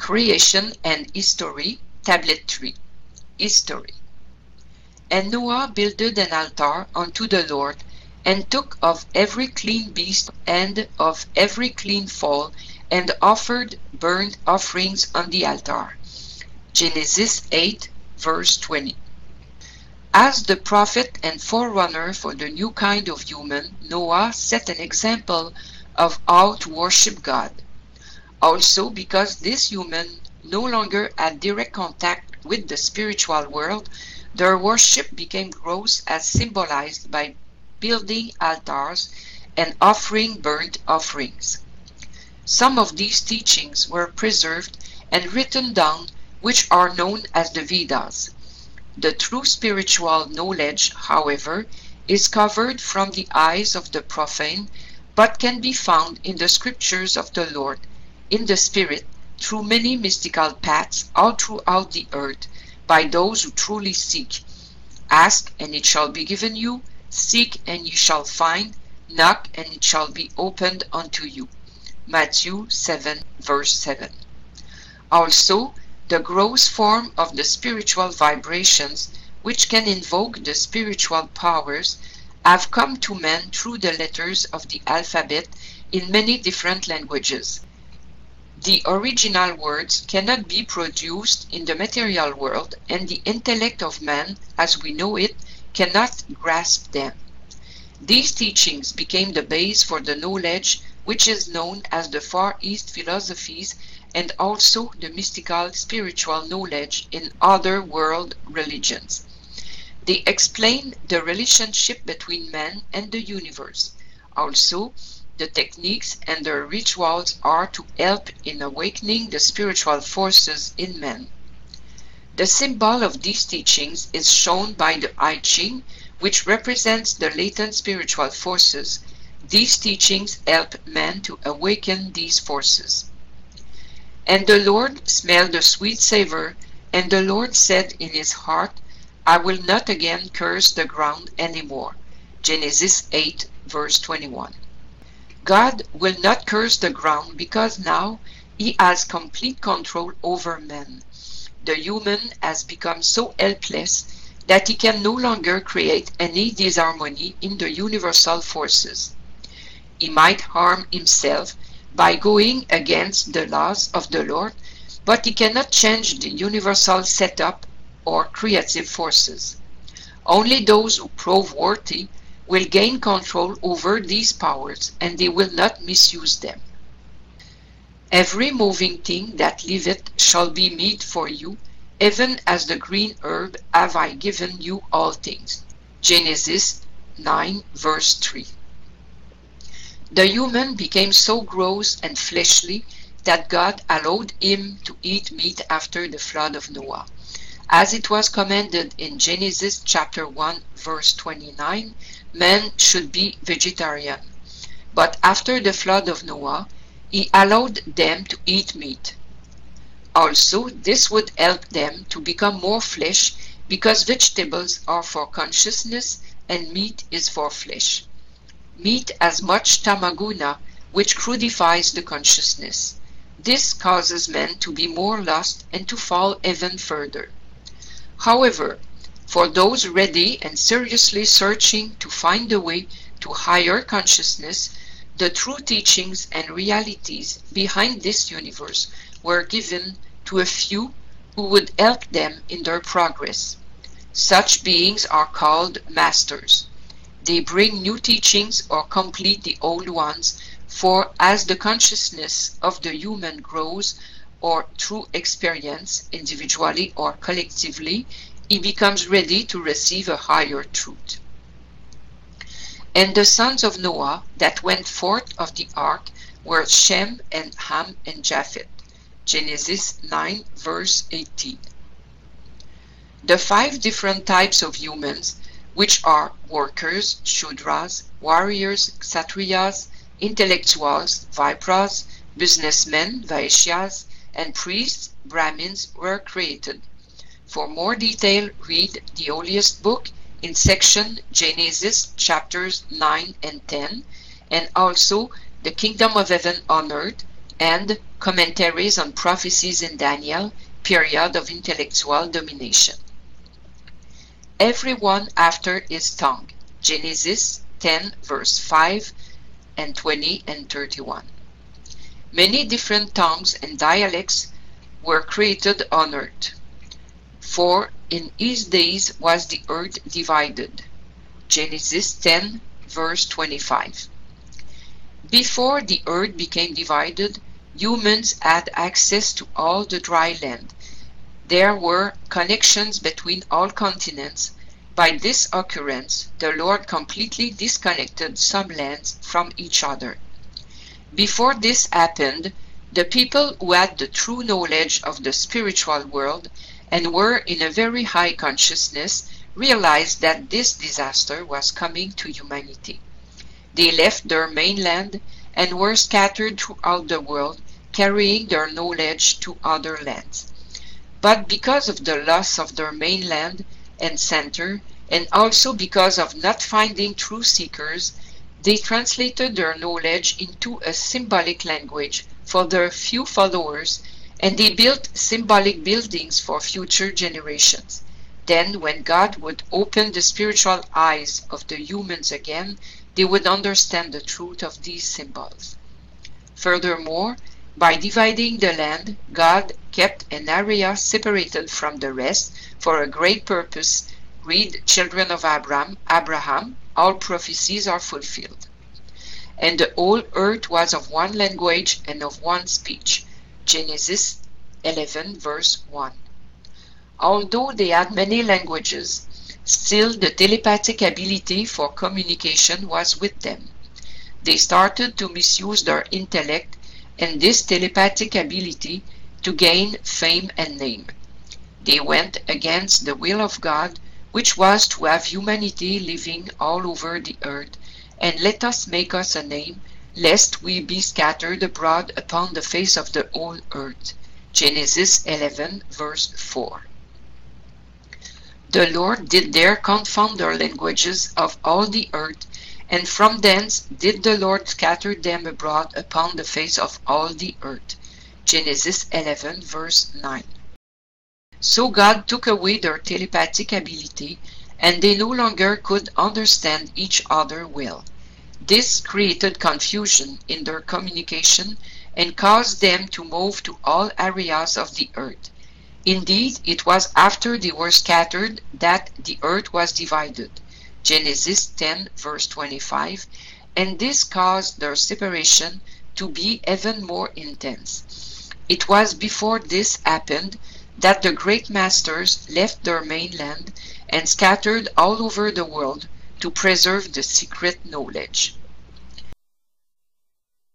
Creation and History, Tablet 3. History. And Noah builded an altar unto the Lord, and took of every clean beast and of every clean fowl, and offered burnt offerings on the altar. Genesis 8, verse 20. As the prophet and forerunner for the new kind of human, Noah set an example of how to worship God. Also, because this human no longer had direct contact with the spiritual world, their worship became gross as symbolized by building altars and offering burnt offerings. Some of these teachings were preserved and written down, which are known as the Vedas. The true spiritual knowledge, however, is covered from the eyes of the profane, but can be found in the scriptures of the Lord, in the Spirit, through many mystical paths all throughout the earth, by those who truly seek. Ask, and it shall be given you. Seek, and ye shall find. Knock, and it shall be opened unto you. Matthew 7, verse 7. Also, the gross form of the spiritual vibrations, which can invoke the spiritual powers, have come to men through the letters of the alphabet in many different languages. The original words cannot be produced in the material world, and the intellect of man, as we know it, cannot grasp them. These teachings became the base for the knowledge which is known as the Far East philosophies, and also the mystical spiritual knowledge in other world religions. They explain the relationship between man and the universe. Also, the techniques and the rituals are to help in awakening the spiritual forces in man. The symbol of these teachings is shown by the I Ching, which represents the latent spiritual forces. These teachings help man to awaken these forces. And the Lord smelled the sweet savor, and the Lord said in his heart, I will not again curse the ground any more. Genesis 8, verse 21. God will not curse the ground because now he has complete control over man. The human has become so helpless that he can no longer create any disharmony in the universal forces. He might harm himself by going against the laws of the Lord, but he cannot change the universal setup or creative forces. Only those who prove worthy will gain control over these powers, and they will not misuse them. Every moving thing that liveth shall be meat for you, even as the green herb have I given you all things. Genesis 9, verse 3. The human became so gross and fleshly that God allowed him to eat meat after the flood of Noah. As it was commanded in Genesis chapter 1, verse 29, man should be vegetarian. But after the flood of Noah, he allowed them to eat meat. Also, this would help them to become more flesh, because vegetables are for consciousness and meat is for flesh. Meat has much tamaguna, which crudifies the consciousness. This causes men to be more lost and to fall even further. However, for those ready and seriously searching to find the way to higher consciousness, the true teachings and realities behind this universe were given to a few who would help them in their progress. Such beings are called masters. They bring new teachings or complete the old ones, for as the consciousness of the human grows, or through experience, individually or collectively, he becomes ready to receive a higher truth. And the sons of Noah that went forth of the ark were Shem and Ham and Japheth. Genesis 9, verse 18. The 5 different types of humans, which are workers, Shudras, warriors, Kshatriyas, intellectuals, Vipras, businessmen, Vaishyas, and priests, Brahmins, were created. For more detail, read the holiest book in section Genesis chapters 9 and 10, and also The Kingdom of Heaven on Earth, and commentaries on prophecies in Daniel, period of intellectual domination. Everyone after his tongue. Genesis 10 verse 5 and 20 and 31. Many different tongues and dialects were created on earth. For in his days was the earth divided. Genesis 10 verse 25. Before the earth became divided, humans had access to all the dry land. There were connections between all continents. By this occurrence, the Lord completely disconnected some lands from each other. Before this happened, the people who had the true knowledge of the spiritual world and were in a very high consciousness realized that this disaster was coming to humanity. They left their mainland and were scattered throughout the world, carrying their knowledge to other lands. But because of the loss of their mainland and center, and also because of not finding true seekers, they translated their knowledge into a symbolic language for their few followers, and they built symbolic buildings for future generations. Then, when God would open the spiritual eyes of the humans again, they would understand the truth of these symbols. Furthermore, by dividing the land, God kept an area separated from the rest for a great purpose. Read Children of Abraham, all prophecies are fulfilled. And the whole earth was of one language and of one speech. Genesis 11 verse 1. Although they had many languages, still the telepathic ability for communication was with them. They started to misuse their intellect and this telepathic ability to gain fame and name. They went against the will of God, which was to have humanity living all over the earth, and let us make us a name, lest we be scattered abroad upon the face of the whole earth. Genesis 11 verse 4. The Lord did there confound their languages of all the earth, and from thence did the Lord scatter them abroad upon the face of all the earth. Genesis 11 verse 9. So God took away their telepathic ability, and they no longer could understand each other well. This created confusion in their communication and caused them to move to all areas of the earth. Indeed, it was after they were scattered that the earth was divided. Genesis 10 verse 25, and this caused their separation to be even more intense. It was before this happened that the great masters left their mainland and scattered all over the world to preserve the secret knowledge.